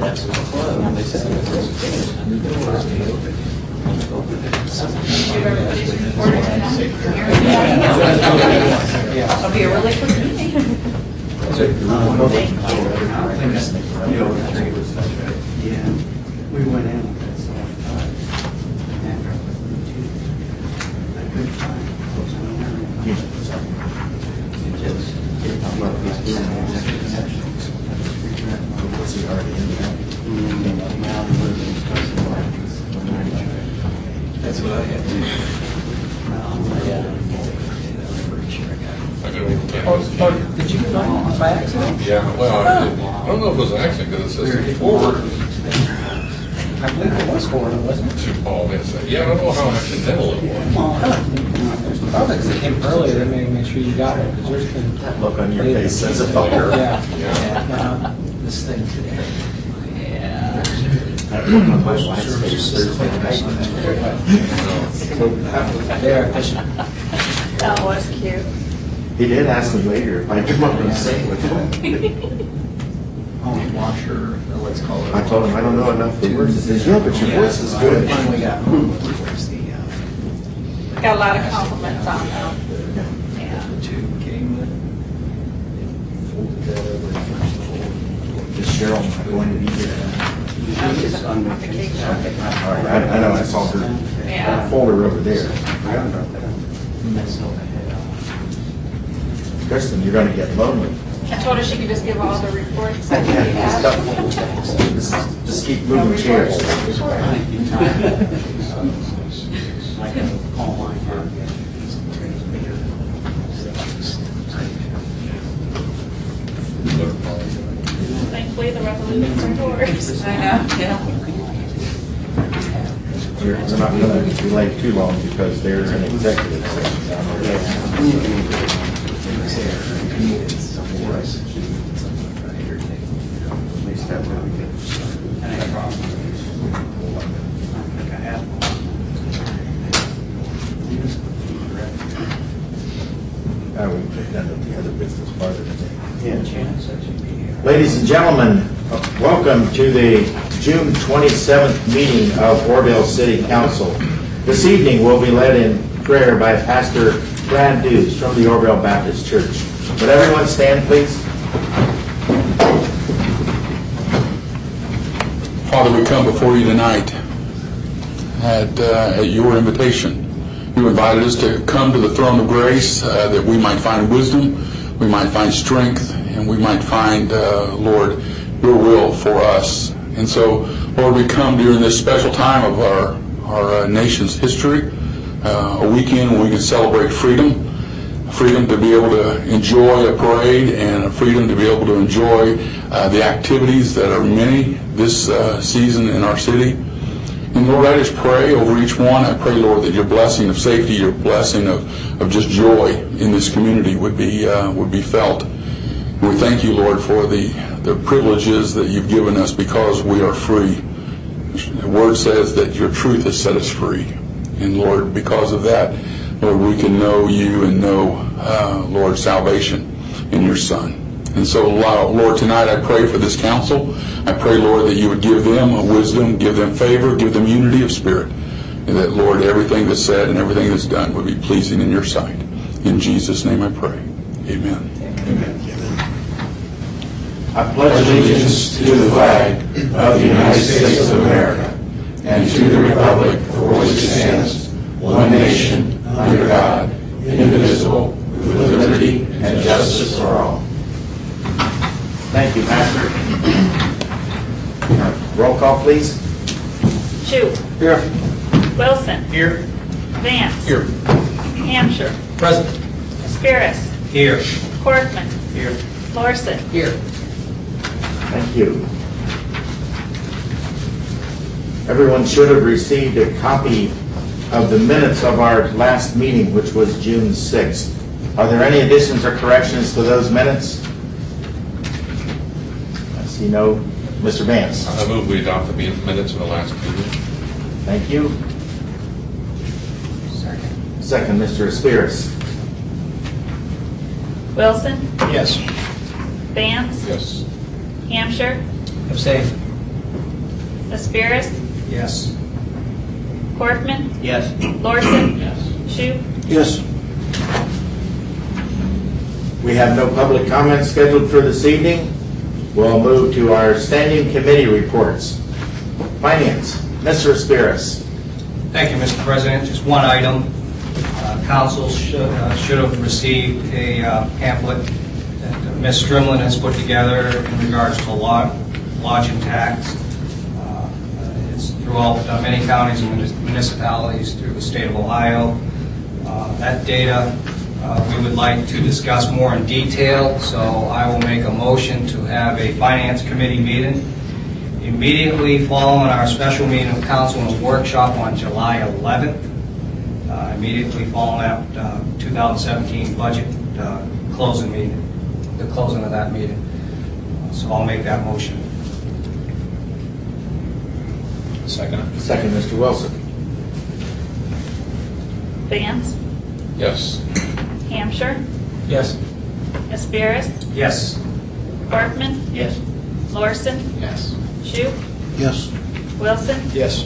It'll be a really quick meeting. Yeah, we went in with that, so after I couldn't find Was he already in that? That's what I had to do. Did you get on by accident? Yeah, well, I don't know if it was an accident because it says forward I believe it was Florida, wasn't it? to Paul. Yeah, I don't know how accidental it was. Probably because it came earlier, they may make sure you got it, because there's been... That look on your face says it all. Yeah. Yeah. This thing today. I don't know my wife's face Thursday night. They are efficient. That was cute. He did ask me later if I'd come up and sing with him. Oh, washer, or let's call it. I told him I don't know enough for words. He says, yeah, but your voice is good. Finally got home. Where's the, Got a lot of compliments on them. Yeah. the tube came with, folded that over first. Is Cheryl not going to be here? She's on The cake vacation. shop. All right, I know, I saw her Yeah. folder over there. I forgot about that. Messed all the head out. Kristen, you're gonna get lonely. I told her she could just give all the reports. Just keep moving chairs. I can call my firm. Thankfully, the revolutions are yours. I know, yeah. We're not gonna delay too long because they're in executive session down there. We picked up the other business part of the day. Ladies and gentlemen, welcome to the June 27th meeting of Oroville City Council. This evening will be led in prayer by Pastor Brad Dews from the Oroville Baptist Church. Would everyone stand, please? Father, we come before you tonight at your invitation. You invited us to come to the throne of grace that we might find wisdom, we might find strength, and we might find, Lord, your will for us. And so, Lord, we come during this special time of our nation's history, a weekend when we can celebrate freedom to be able to enjoy a parade, and a freedom to be able to enjoy the activities that are many this season in our city. And Lord, I just pray over each one. I pray, Lord, that your blessing of safety, your blessing of just joy in this community would be felt. We thank you, Lord, for the privileges that you've given us because we are free. The word says that your truth has set us free. And Lord, because of that, Lord, we can know you and know, Lord, salvation in your Son. And so, Lord, tonight I pray for this council. I pray, Lord, that you would give them wisdom, give them favor, give them unity of spirit. And that, Lord, everything that's said and everything that's done would be pleasing in your sight. In Jesus' name I pray. Amen. Amen. I pledge allegiance to the flag of the United States of America and to the republic for which it stands, one nation, under God, indivisible, with liberty and justice for all. Thank you, Pastor. Roll call, please. Chu. Here. Wilson. Here. Vance. Here. Hampshire. Present. Spearis. Here. Corkman. Here. Lorson. Here. Thank you. Everyone should have received a copy of the minutes of our last meeting, which was June 6th. Are there any additions or corrections to those minutes? I see no. Mr. Vance. I move we adopt the minutes of the last meeting. Thank you. Second, Mr. Spearis. Wilson. Yes. Vance. Yes. Hampshire. Abstain. Aspiris, Yes. Corfman, Yes. Lorson, Yes. Shoup, Yes. We have no public comments scheduled for this evening. We'll move to our standing committee reports. Finance, Mr. Aspiris. Thank you, Mr. President. Just one item. Council should have received a pamphlet that Ms. Strimlin has put together in regards to lodging tax. It's throughout many counties and municipalities through the state of Ohio. That data we would like to discuss more in detail, so I will make a motion to have a Finance Committee meeting immediately following our special meeting of council and workshop on July 11th, immediately following that 2017 budget closing meeting, the closing of that meeting. So I'll make that motion. Second. Second, Mr. Wilson. Vance, Yes. Hampshire, Yes. Aspiris, Yes. Corfman, Yes. Lorson, Yes. Shoup, Yes. Wilson. Yes.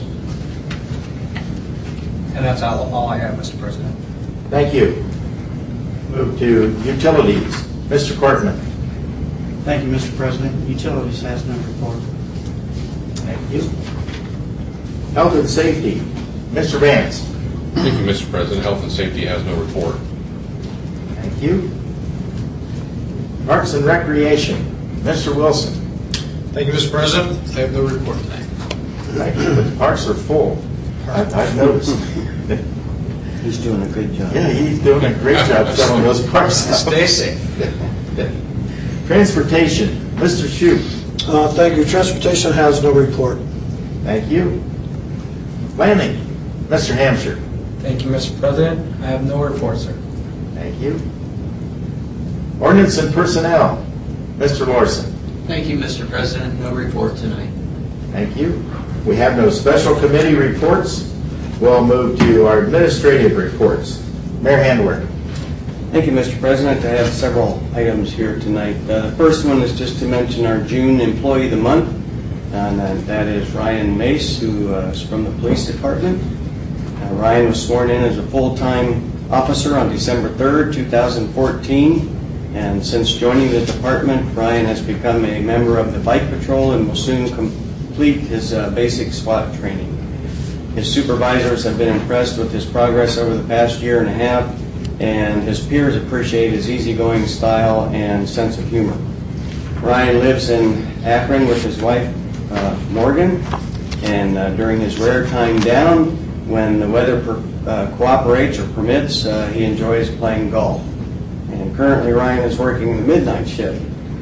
And that's all I have, Mr. President. Thank you. Move to utilities, Mr. Cortman. Thank you, Mr. President. Utilities has no report. Thank you. Health and safety, Mr. Vance. Thank you, Mr. President. Health and Safety has no report. Thank you. Parks and Recreation, Mr. Wilson. Thank you, Mr. President. I have no report tonight. Thank you, but the parks are full. I've noticed. He's doing a good job. Yeah, he's doing a great job selling those parks out. Stay safe. Transportation, Mr. Shoup. Thank you. Transportation has no report. Thank you. Planning, Mr. Hampshire. Thank you, Mr. President. I have no report, sir. Thank you. Ordinance and Personnel, Mr. Lorson. Thank you, Mr. President. No report tonight. Thank you. We have no special committee reports. We'll move to our administrative reports. Mayor Handler. Thank you, Mr. President. I have several items here tonight. The first one is just to mention our June Employee of the Month, and that is Ryan Mace, who is from the Police Department. Ryan was sworn in as a full-time officer on December 3rd, 2014, and since joining the department, Ryan has become a member of the Bike Patrol and will soon complete his basic SWAT training. His supervisors have been impressed with his progress over the past year and a half, and his peers appreciate his easygoing style and sense of humor. Ryan lives in Akron with his wife, Morgan, and during his rare time down, when the weather cooperates or permits, he enjoys playing golf. And currently Ryan is working the midnight shift.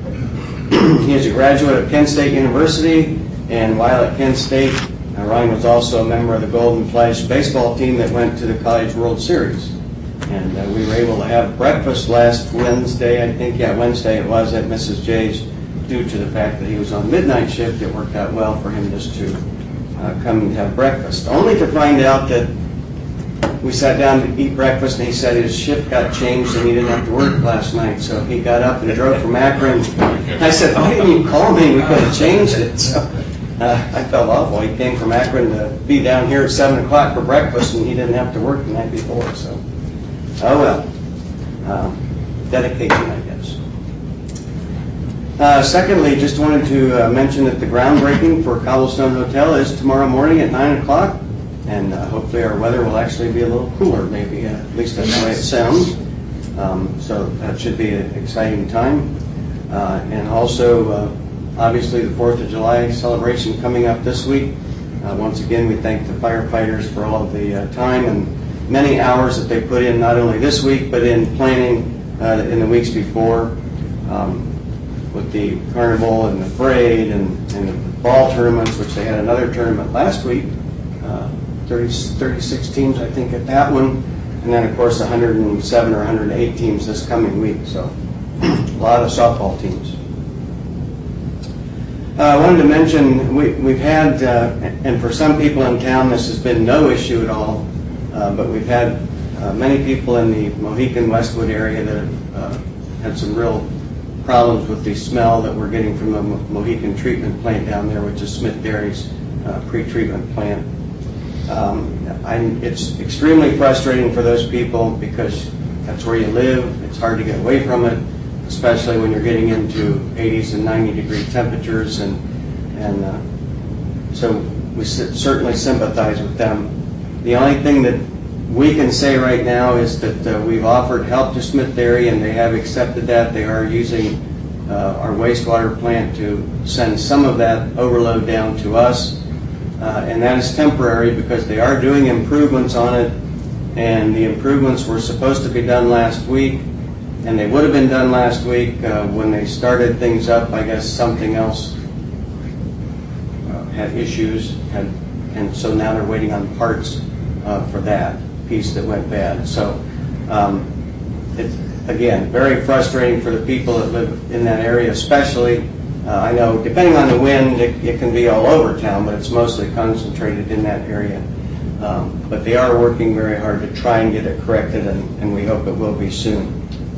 He is a graduate of Kent State University, and while at Kent State, Ryan was also a member of the Golden Flash baseball team that went to the College World Series. And we were able to have breakfast last Wednesday, I think, Wednesday it was, at Mrs. J's. Due to the fact that he was on midnight shift, it worked out well for him just to come and have breakfast. Only to find out that we sat down to eat breakfast and he said his shift got changed and he didn't have to work last night. So he got up and drove from Akron. I said, why didn't you call me? We could have changed it. So I felt awful. He came from Akron to be down here at 7 o'clock for breakfast and he didn't have to work the night before. So, oh well. Dedication, I guess. Secondly, just wanted to mention that the groundbreaking for Cobblestone Hotel is tomorrow morning at 9 o'clock, and hopefully our weather will actually be a little cooler, maybe, at least that's the way it sounds. So that should be an exciting time. And also, obviously, the 4th of July celebration coming up this week. Once again, we thank the firefighters for all of the time and many hours that they put in, not only this week, but in planning in the weeks before. With the carnival and the parade and the ball tournaments, which they had another tournament last week, 36 teams, I think, at that one, and then, of course, 107 or 108 teams this coming week, so a lot of softball teams. I wanted to mention, we've had, and for some people in town, this has been no issue at all, but we've had many people in the Mohican Westwood area that have had some real problems with the smell that we're getting from the Mohican treatment plant down there, which is Smith Dairies. pretreatment plant. It's extremely frustrating for those people because that's where you live. It's hard to get away from it, especially when you're getting into 80s and 90-degree temperatures, and so we certainly sympathize with them. The only thing that we can say right now is that we've offered help to Smith Dairy, and they have accepted that. They are using our wastewater plant to send some of that overload down to us, and that is temporary because they are doing improvements on it, and the improvements were supposed to be done last week, and they would have been done last week. When they started things up, I guess something else had issues, and so now they're waiting on parts for that piece that went bad. So it's, again, very frustrating for the people that live in that area, especially. I know, depending on the wind, it can be all over town, but it's mostly concentrated in that area. But they are working very hard to try and get it corrected, and we hope it will be soon.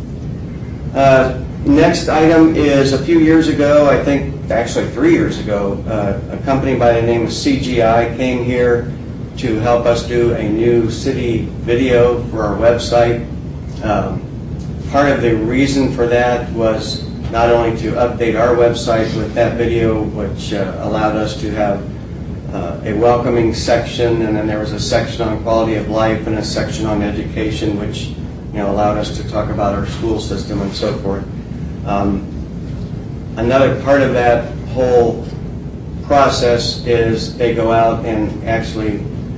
Next item is a few years ago, I think actually 3 years ago, a company by the name of CGI came here to help us do a new city video for our website. Part of the reason for that was not only to update our website with that video, which allowed us to have a welcoming section, and then there was a section on quality of life and a section on education, which allowed us to talk about our school system and so forth. Another part of that whole process is they go out and actually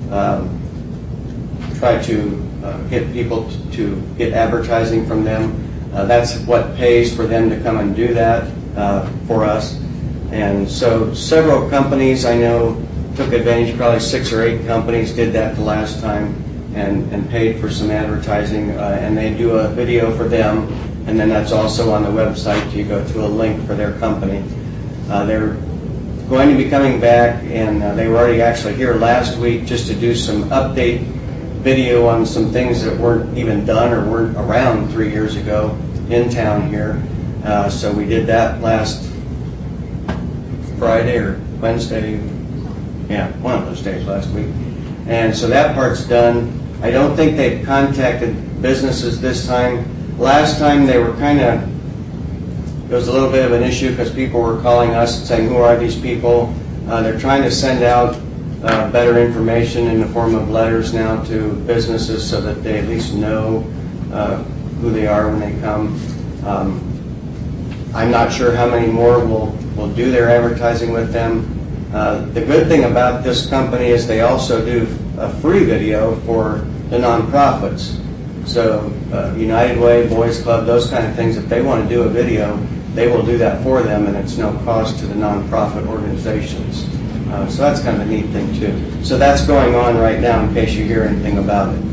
try to get people to get advertising from them. That's what pays for them to come and do that for us. And so several companies I know took advantage, probably 6 or 8 companies did that the last time and paid for some advertising, and they do a video for them, and then that's also on the website. You go to a link for their company. They're going to be coming back, and they were already actually here last week just to do some update video on some things that weren't even done or weren't around 3 years ago in town here. So we did that last Friday or Wednesday, yeah, one of those days last week. And so that part's done. I don't think they've contacted businesses this time. Last time they were it was a little bit of an issue because people were calling us and saying, who are these people? They're trying to send out better information in the form of letters now to businesses so that they at least know who they are when they come. I'm not sure how many more will do their advertising with them. The good thing about this company is they also do a free video for the nonprofits. So United Way, Boys Club, those kind of things, if they want to do a video, they will do that for them, and it's no cost to the nonprofit organizations. So that's kind of a neat thing too. So that's going on right now in case you hear anything about it.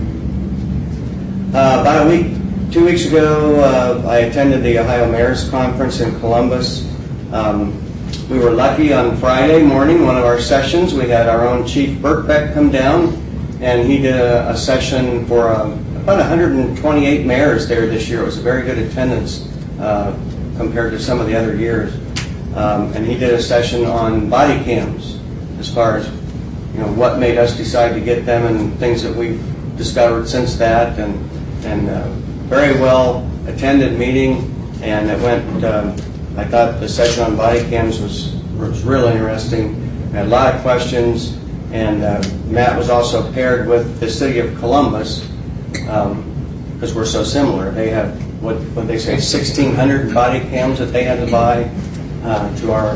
About 2 weeks ago, I attended the Ohio Mayor's Conference in Columbus. We were lucky on Friday morning, one of our sessions, we had our own Chief Birkbeck come down, and he did a session for about 128 mayors there this year. It was a very good attendance compared to some of the other years. And he did a session on body cams as far as what made us decide to get them and things that we've discovered since that, and very well attended meeting, and it went. I thought the session on body cams was real interesting. I had a lot of questions, and Matt was also paired with the city of Columbus because we're so similar. They have what they say 1,600 body cams that they had to buy to our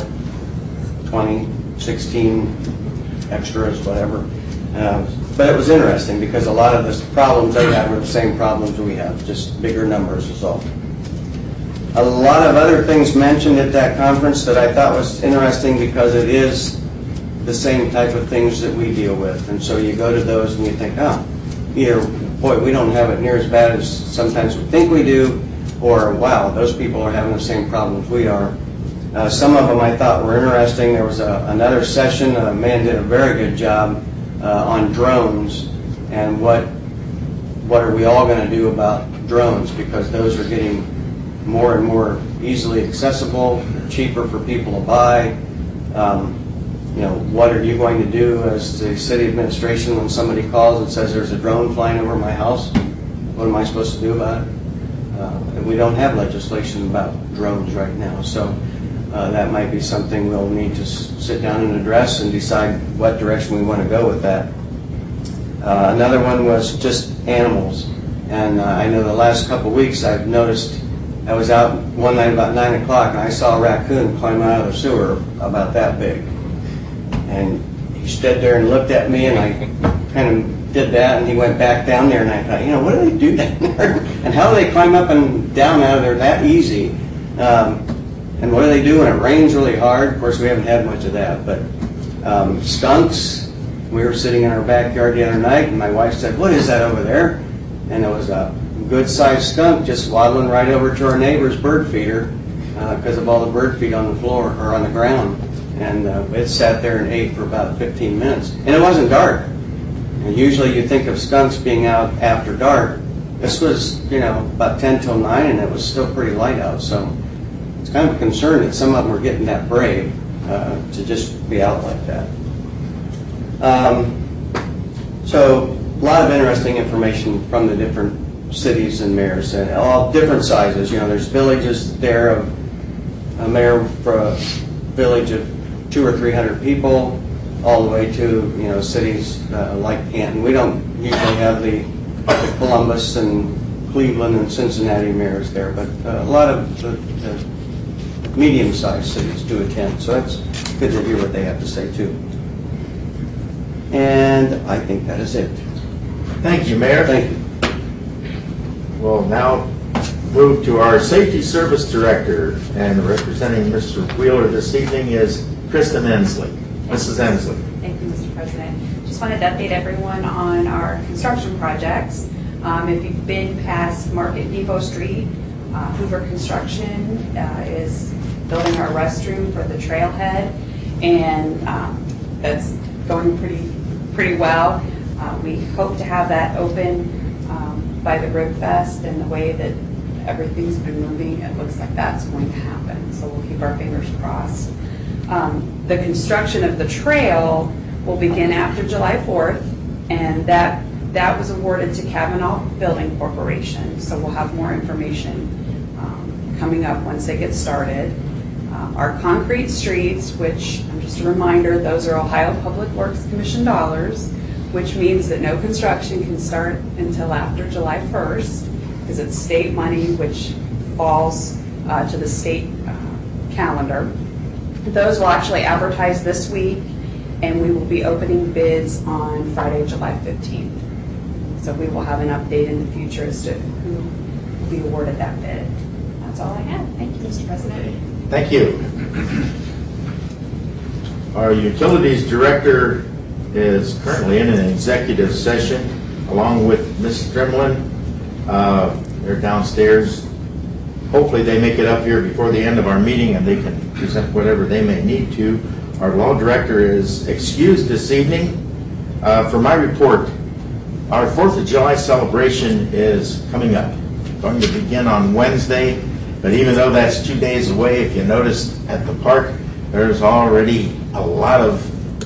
16 extras, whatever. But it was interesting because a lot of the problems they had were the same problems we have, just bigger numbers is all. A lot of other things mentioned at that conference that I thought was interesting because it is the same type of things that we deal with. And so you go to those and you think, either, boy, we don't have it near as bad as sometimes we think we do, or, wow, those people are having the same problems we are. Some of them I thought were interesting. There was another session. A man did a very good job on drones and what are we all going to do about drones, because those are getting more and more easily accessible, cheaper for people to buy. what are you going to do as the city administration when somebody calls and says there's a drone flying over my house? What am I supposed to do about it? And we don't have legislation about drones right now, so that might be something we'll need to sit down and address and decide what direction we want to go with that. Another one was just animals, and I know the last couple of weeks I've noticed. I was out one night about 9 o'clock and I saw a raccoon climb out of the sewer about that big. And he stood there and looked at me, and I kind of did that, and he went back down there, and I thought, what do they do down there? And how do they climb up and down out of there that easy? And what do they do when it rains really hard? Of course, we haven't had much of that, but skunks. We were sitting in our backyard the other night, and my wife said, "What is that over there?" And it was a good-sized skunk just waddling right over to our neighbor's bird feeder because of all the bird feed on the floor or on the ground. And it sat there and ate for about 15 minutes. And it wasn't dark. And usually you think of skunks being out after dark. This was, about 10 till 9, and it was still pretty light out. So it's kind of a concern that some of them are getting that brave to just be out like that. So a lot of interesting information from the different cities and mayors, and all different sizes. There's villages there of a mayor for a village of 200 or 300 people, all the way to cities like Canton. We don't usually have the Columbus and Cleveland and Cincinnati mayors there, but a lot of the medium-sized cities do attend, so that's good to hear what they have to say too. And I think that is it. Thank you, Mayor. Thank you. We'll now move to our Safety Service Director, and representing Mr. Wheeler this evening is Kristen Ensley. Mrs. Ensley. Thank you, Mr. President. Just wanted to update everyone on our construction projects. If you've been past Market Depot Street, Hoover Construction is building our restroom for the trailhead, and that's going pretty well. We hope to have that open by the Rib Fest, and the way that everything's been moving, it looks like that's going to happen. So we'll keep our fingers crossed. The construction of the trail will begin after July 4th, and that was awarded to Kavanaugh Building Corporation. So we'll have more information coming up once they get started. Our concrete streets, which, just a reminder, those are Ohio Public Works Commission dollars, which means that no construction can start until after July 1st, because it's state money, which falls to the state calendar. Those will actually advertise this week, and we will be opening bids on Friday, July 15th. So we will have an update in the future as to who will be awarded that bid. That's all I have. Thank you, Mr. President. Thank you. Our Utilities Director is currently in an executive session along with Ms. Strimlin. They're downstairs. Hopefully they make it up here before the end of our meeting and they can present whatever they may need to. Our Law Director is excused this evening. For my report, our 4th of July celebration is coming up. Going to begin on Wednesday, but even though that's 2 days away, if you notice at the park, there's already a lot of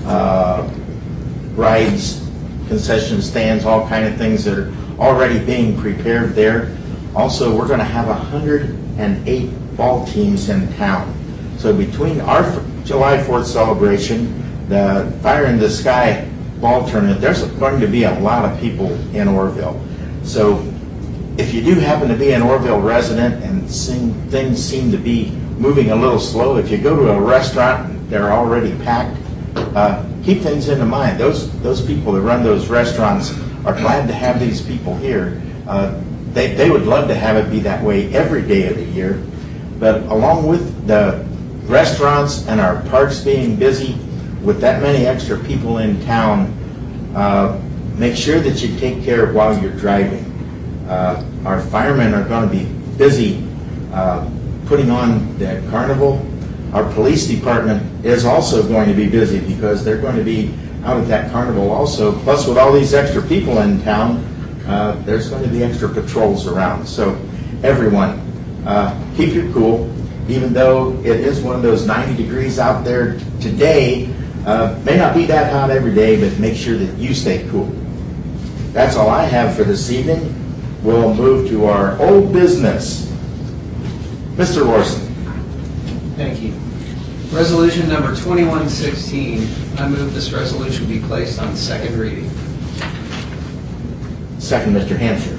rides, concession stands, all kind of things that are already being prepared there. Also, we're going to have 108 ball teams in town. So between our July 4th celebration, the Fire in the Sky ball tournament, there's going to be a lot of people in Orrville. So if you do happen to be an Orrville resident and things seem to be moving a little slow, if you go to a restaurant and they're already packed, keep things in mind. Those people that run those restaurants are glad to have these people here. They would love to have it be that way every day of the year. But along with the restaurants and our parks being busy with that many extra people in town, make sure that you take care while you're driving. Our firemen are going to be busy putting on the carnival. Our police department is also going to be busy because they're going to be out at that carnival also. Plus, with all these extra people in town, there's going to be extra patrols around. So everyone, keep your cool. Even though it is one of those 90 degrees out there today, May not be that hot every day, but make sure that you stay cool. That's all I have for this evening. We'll move to our old business. Mr. Larson. Thank you. Resolution number 2116. I move this resolution be placed on second reading. Second, Mr. Hampshire.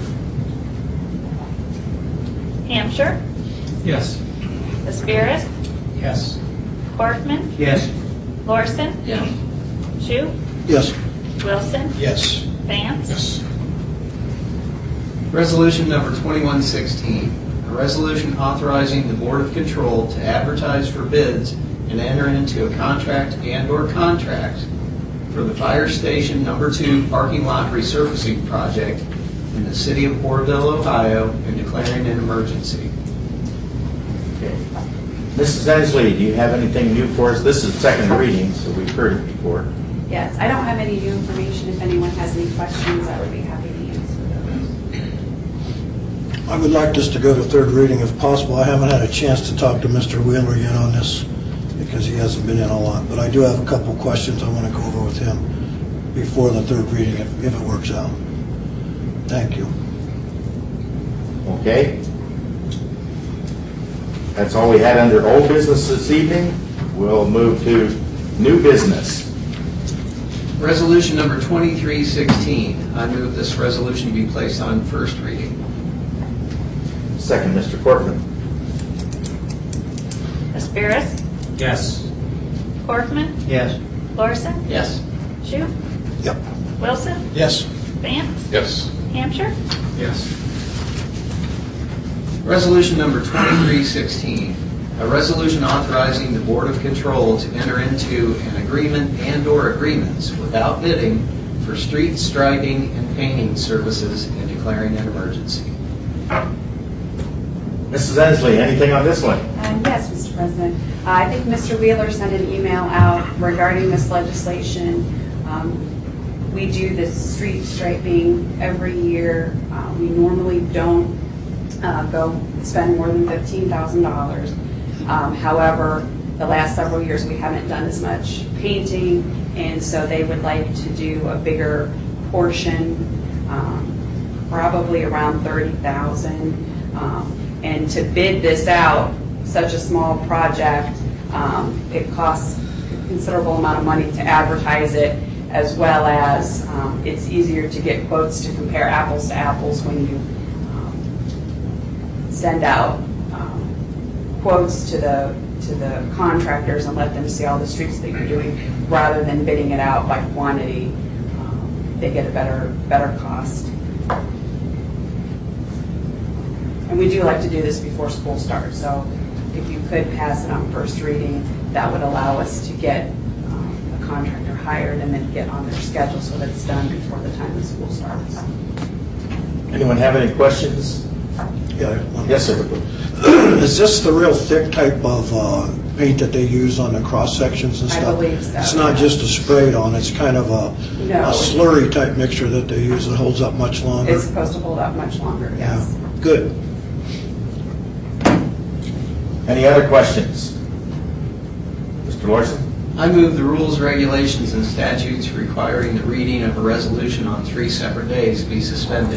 Hampshire, Yes. Aspirus, Yes. Corkman, Yes. Larson, Yes. Shu, Yes. Wilson, Yes. Vance. Yes. Resolution number 2116. A resolution authorizing the Board of Control to advertise for bids and enter into a contract and/or contracts for the Fire Station Number 2 parking lot resurfacing project in the city of Oroville, Ohio, and declaring an emergency. Okay. Mrs. Ensley, do you have anything new for us? This is second reading, so we've heard it before. Yes, I don't have any new information. If anyone has any questions, I would be happy to answer those. I would like this to go to third reading if possible. I haven't had a chance to talk to Mr. Wheeler yet on this because he hasn't been in a lot, but I do have a couple questions I want to go over with him before the third reading if it works out. Thank you. Okay. That's all we had under old business this evening. We'll move to new business. Resolution number 2316. I move this resolution be placed on first reading. Second, Mr. Corkman. Aspirus, Yes. Corkman, Yes. Larson, Yes. Shu, Yep. Wilson, Yes. Vance, Yes. Hampshire, Yes. Resolution number 2316, a resolution authorizing the Board of Control to enter into an agreement and/or agreements without bidding for street striping and painting services and declaring an emergency. Mrs. Ensley, anything on this one? Yes, Mr. President. I think Mr. Wheeler sent an email out regarding this legislation. We do this street striping every year. We normally don't go spend more than $15,000. However, the last several years we haven't done as much painting, and so they would like to do a bigger portion, probably around $30,000. And to bid this out, such a small project, it costs a considerable amount of money to advertise it, as well as it's easier to get quotes to compare apples to apples when you send out quotes to the contractors and let them see all the streets that you're doing, rather than bidding it out by quantity. They get a better cost. And we do like to do this before school starts, so if you could pass it on first reading, that would allow us to get a contractor hired and then get on their schedule so that it's done before the time the school starts. Anyone have any questions? Yeah. Yes, sir. Is this the real thick type of paint that they use on the cross sections and I stuff? believe so. It's not just a sprayed on, it's kind of a No. slurry type mixture that they use that holds up much longer. It's supposed to hold up much longer, yes. Yeah. Good. Any other questions? Mr. Larson? I move the rules, regulations, and statutes requiring the reading of a resolution on 3 separate days be suspended.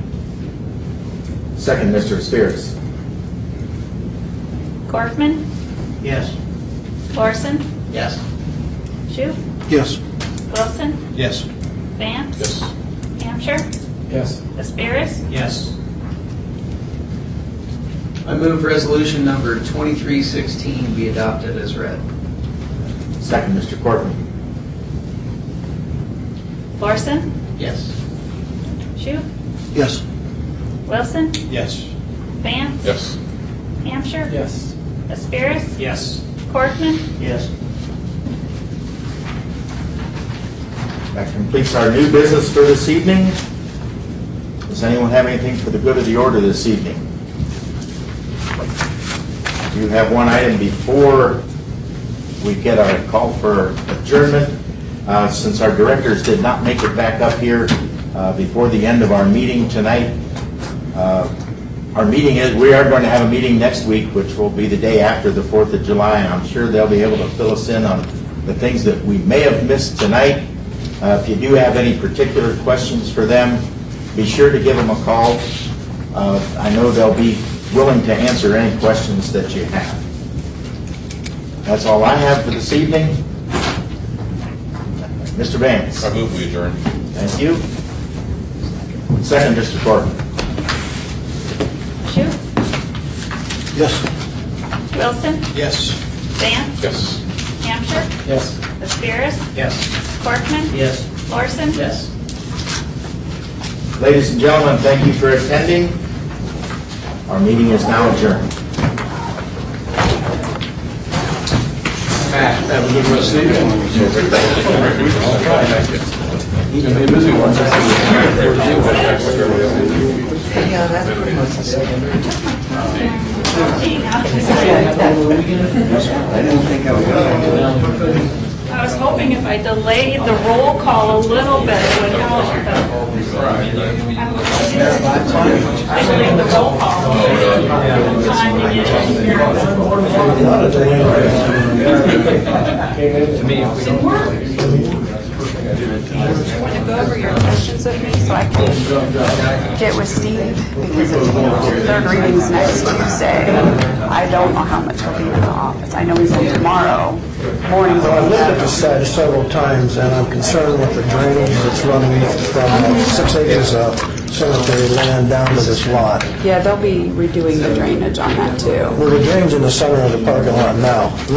Second, Mr. Spears. Corkman, Yes. Larson, Yes. Shu, Yes. Wilson, Yes. Vance, Yes. Hampshire, Yes. Aspirus, Yes. I move resolution number 2316 be adopted as read. Second, Mr. Corkman. Larson, Yes. Shu, Yes. Wilson, Yes. Vance, Yes. Hampshire, Yes. Aspirus, Yes. Corkman, Yes. That completes our new business for this evening. Does anyone have anything for the good of the order this evening? You have one item before we get our call for adjournment. Since our directors did not make it back up here before the end of our meeting tonight, we are going to have a meeting next week, which will be the day after the 4th of July, and I'm sure they'll be able to fill us in on the things that we may have missed tonight. If you do have any particular questions for them, be sure to give them a call. I know they'll be willing to answer any questions that you have. That's all I have for this evening. Mr. Vance. I move we adjourn. Thank you. Second, Mr. Corbin. Shoot. Yes. Wilson, Yes. Vance, Yes. Hampshire, Yes. Aspirus, Yes. Corkman, Yes. Larson. Yes. Ladies and gentlemen, thank you for attending. Our meeting is now adjourned. Have a good rest of the I was hoping if I delayed the roll call a little bit, it would help. I delayed the roll call. Time to get in here. To me, if we don't You want to go over your questions with me so I can get with Steve? Because it's third readings next Tuesday. I don't know how much he'll be in the office. I know he's in tomorrow morning. Well, I've looked at the site several times, and I'm concerned with the drainage that's running from 6 acres of cemetery land down to this lot. Yeah, they'll be redoing the drainage on that too. Well, the drain's in the center of the parking lot now.